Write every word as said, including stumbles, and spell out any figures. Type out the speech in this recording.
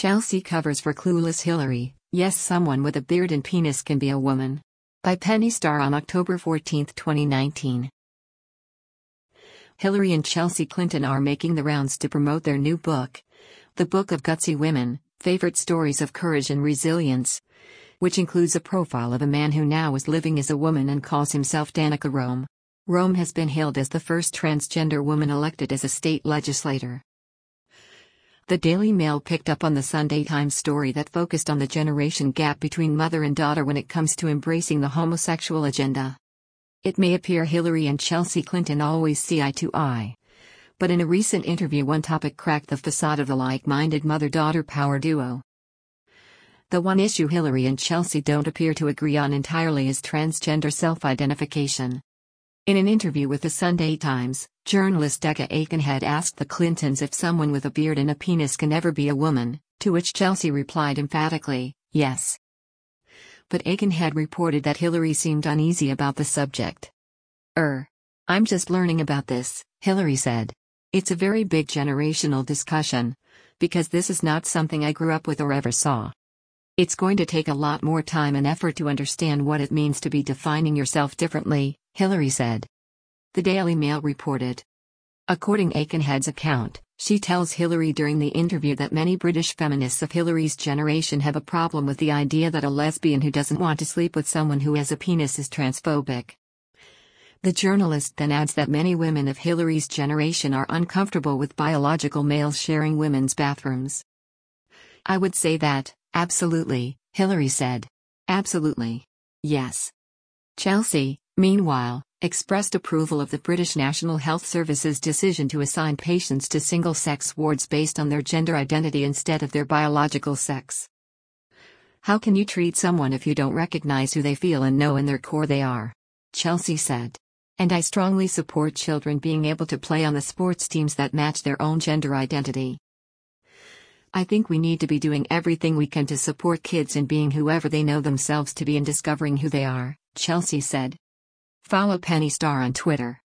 Chelsea covers for clueless Hillary, yes, someone with a beard and penis can be a woman. By Penny Starr on October fourteenth, twenty nineteen. Hillary and Chelsea Clinton are making the rounds to promote their new book, The Book of Gutsy Women, Favorite Stories of Courage and Resilience, which includes a profile of a man who now is living as a woman and calls himself Danica Roem. Roem has been hailed as the first transgender woman elected as a state legislator. The Daily Mail picked up on the Sunday Times story that focused on the generation gap between mother and daughter when it comes to embracing the homosexual agenda. It may appear Hillary and Chelsea Clinton always see eye to eye. But in a recent interview, one topic cracked the facade of the like-minded mother-daughter power duo. The one issue Hillary and Chelsea don't appear to agree on entirely is transgender self-identification. In an interview with the Sunday Times, journalist Decca Aikenhead asked the Clintons if someone with a beard and a penis can ever be a woman, to which Chelsea replied emphatically, yes. But Aikenhead reported that Hillary seemed uneasy about the subject. Er. I'm just learning about this, Hillary said. It's a very big generational discussion, because this is not something I grew up with or ever saw. It's going to take a lot more time and effort to understand what it means to be defining yourself differently, Hillary said. The Daily Mail reported. According to Aikenhead's account, she tells Hillary during the interview that many British feminists of Hillary's generation have a problem with the idea that a lesbian who doesn't want to sleep with someone who has a penis is transphobic. The journalist then adds that many women of Hillary's generation are uncomfortable with biological males sharing women's bathrooms. I would say that, absolutely, Hillary said. Absolutely. Yes. Chelsea, meanwhile, expressed approval of the British National Health Service's decision to assign patients to single-sex wards based on their gender identity instead of their biological sex. How can you treat someone if you don't recognize who they feel and know in their core they are? Chelsea said. And I strongly support children being able to play on the sports teams that match their own gender identity. I think we need to be doing everything we can to support kids in being whoever they know themselves to be and discovering who they are, Chelsea said. Follow Penny Starr on Twitter.